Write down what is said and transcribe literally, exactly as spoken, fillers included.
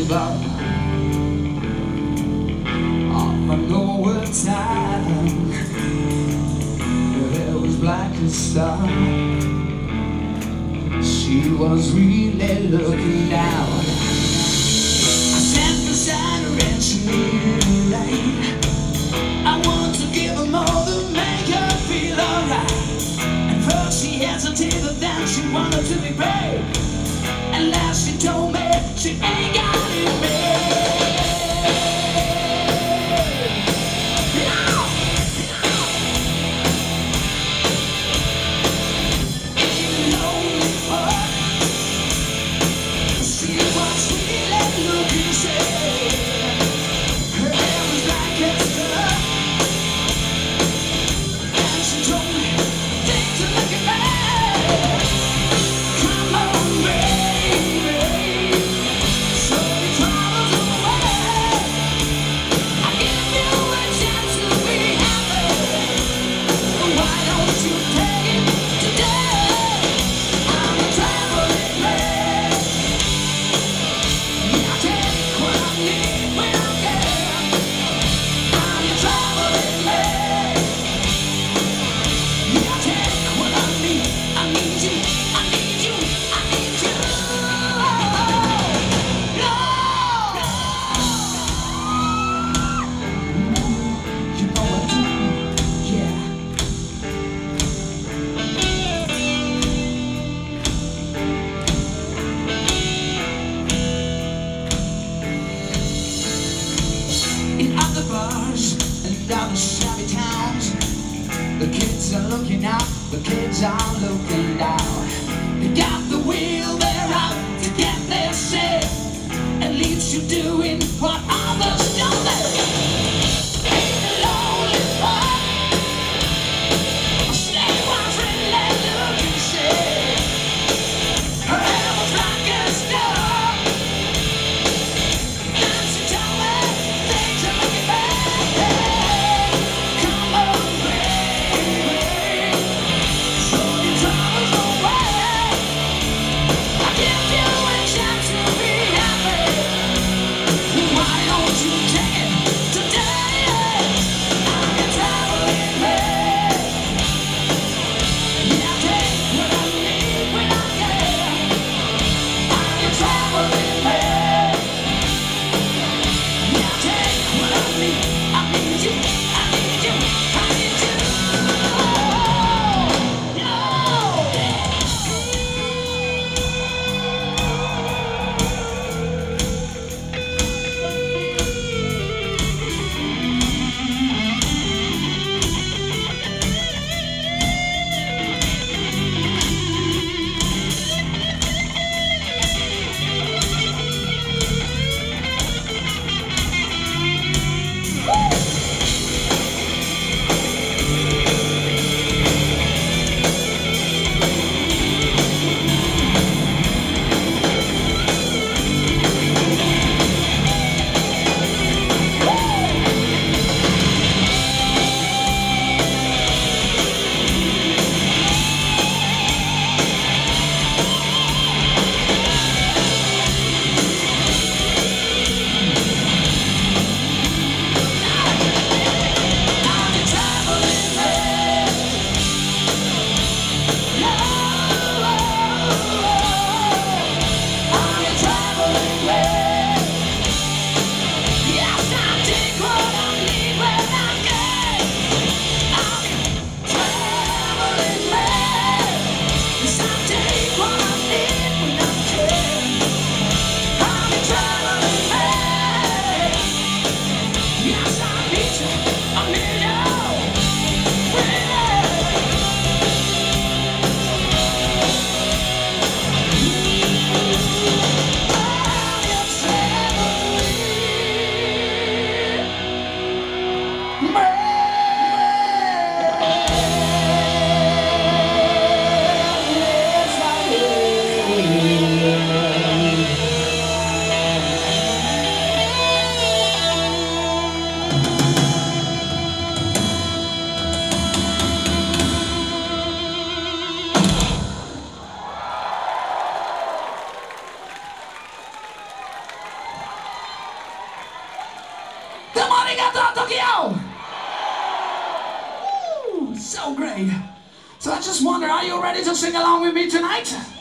boulevard on a lower tide. Her hair was black as star. She was really looking down. I sat beside her and she needed a light. I wanted to give her more to make her feel alright. And first she hesitated, then she wanted to be brave. And last she told me she ain't got it made. The kids are looking down. They got the wheel, they're out to get their share. At least you're doing what others don't do. Ain't a lonely part. Stay one friendly look and say. Her hair was like a star. And she told me things are looking bad. Come on, baby. So I just wonder, are you ready to sing along with me tonight?